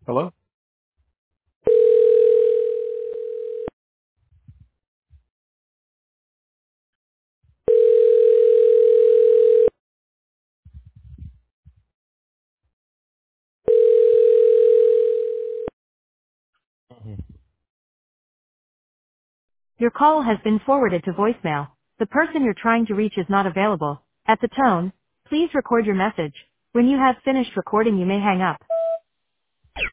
Hello? Your call has been forwarded to voicemail. The person you're trying to reach is not available. At the tone, please record your message. When you have finished recording, you may hang up.